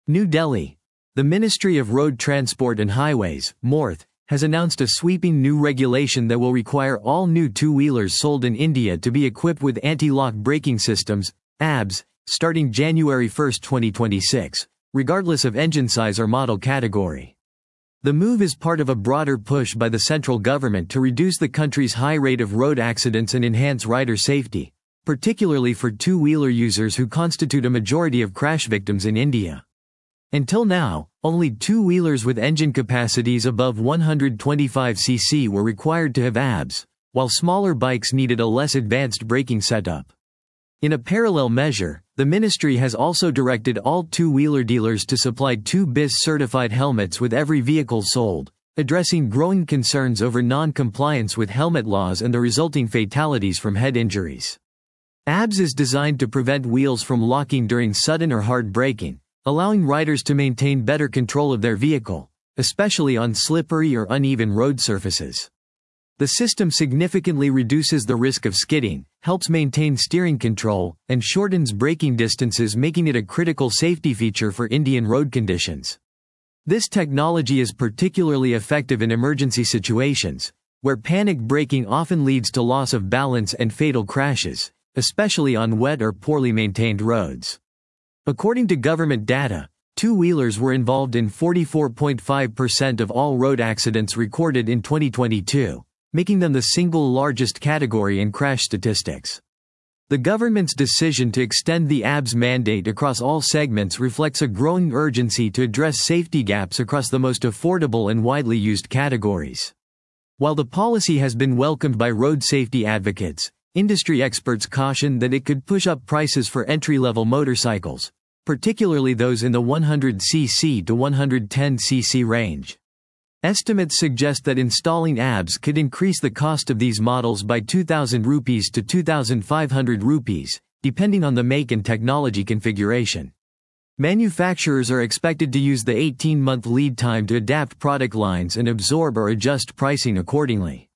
New Delhi. The Ministry of Road Transport and Highways, MoRTH, has announced a sweeping new regulation that will require all new two-wheelers sold in India to be equipped with anti-lock braking systems, ABS, starting January 1, 2026, regardless of engine size or model category. The move is part of a broader push by the central government to reduce the country's high rate of road accidents and enhance rider safety, particularly for two-wheeler users who constitute a majority of crash victims in India. Until now, only two-wheelers with engine capacities above 125 cc were required to have ABS, while smaller bikes needed a less advanced braking setup. In a parallel measure, the ministry has also directed all two-wheeler dealers to supply two BIS-certified helmets with every vehicle sold, addressing growing concerns over non-compliance with helmet laws and the resulting fatalities from head injuries. ABS is designed to prevent wheels from locking during sudden or hard braking, allowing riders to maintain better control of their vehicle, especially on slippery or uneven road surfaces. The system significantly reduces the risk of skidding, helps maintain steering control, and shortens braking distances, making it a critical safety feature for Indian road conditions. This technology is particularly effective in emergency situations, where panic braking often leads to loss of balance and fatal crashes, especially on wet or poorly maintained roads. According to government data, two-wheelers were involved in 44.5% of all road accidents recorded in 2022, making them the single largest category in crash statistics. The government's decision to extend the ABS mandate across all segments reflects a growing urgency to address safety gaps across the most affordable and widely used categories. While the policy has been welcomed by road safety advocates, industry experts caution that it could push up prices for entry-level motorcycles, particularly those in the 100cc to 110cc range. Estimates suggest that installing ABS could increase the cost of these models by 2,000 rupees to 2,500 rupees, depending on the make and technology configuration. Manufacturers are expected to use the 18-month lead time to adapt product lines and absorb or adjust pricing accordingly.